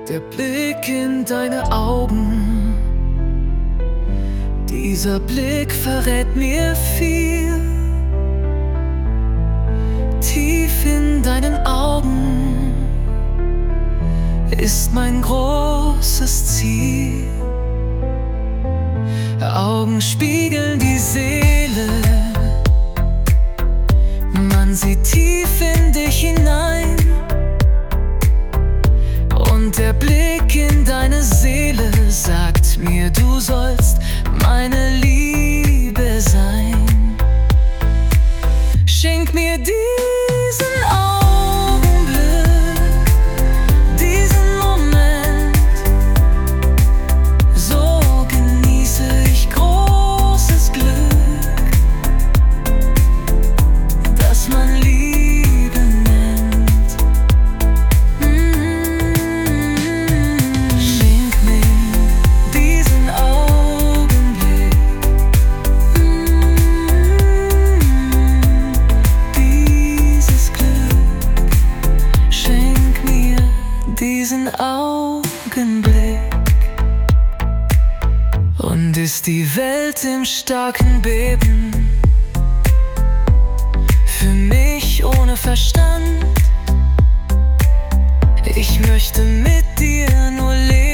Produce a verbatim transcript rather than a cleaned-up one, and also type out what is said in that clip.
Der Blick in deine Augen, dieser Blick verrät mir viel. Tief in deinen Augen ist mein großes Ziel. Augen spiegeln die Seele, man sieht tief in dich hinein. Und der Blick in deine Seele sagt mir, du sollst meine Liebe sein. Schenk mir diesen Augenblick, diesen Moment, so genieße ich großes Glück, das man Liebe nennt. Mm-hmm. Schenk mir diesen Augenblick, mm-hmm. dieses Glück. Schenk mir diesen Augenblick. Und ist die Welt im starken Beben, für mich ohne Verstand, ich möchte mit dir nur leben.